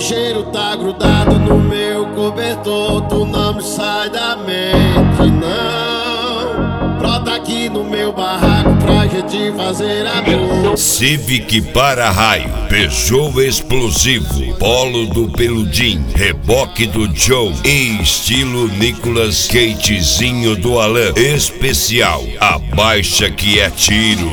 cheiro tá grudado no meu cobertor, tu não me sai da mente, não. Brota aqui no meu barraco pra gente fazer amor. Civic para-raio, Peugeot explosivo, Polo do Peludim, reboque do Joe, em estilo Nicolas Cagezinho do Alan. Especial, abaixa que é tiro.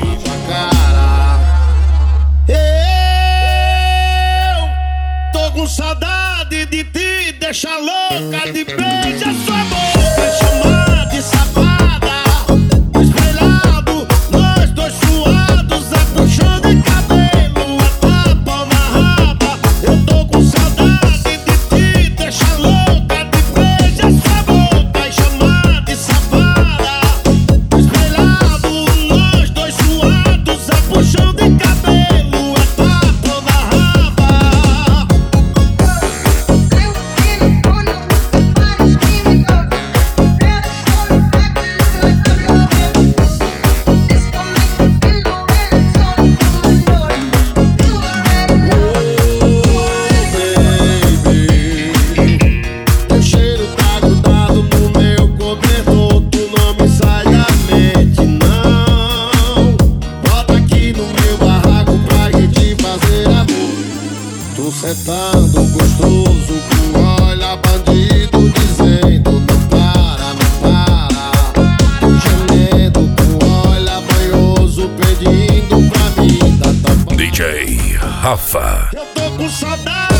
Tô com saudade de ti, deixa louca de beijar sua boca, chamar de safada. Espelhado, nós dois suados, a puxão de cabelo, a tapa na raba. Eu tô com saudade de ti, deixa louca de beijar sua boca, chamar de safada. Espelhado, nós dois suados, a puxão de cabelo, a tapa na raba. Sentando gostoso, com olha bandido, dizendo não para, não para. Tô gemendo com olha banhoso, pedindo pra mim dar tapa. DJ Rafa. Eu tô com saudade.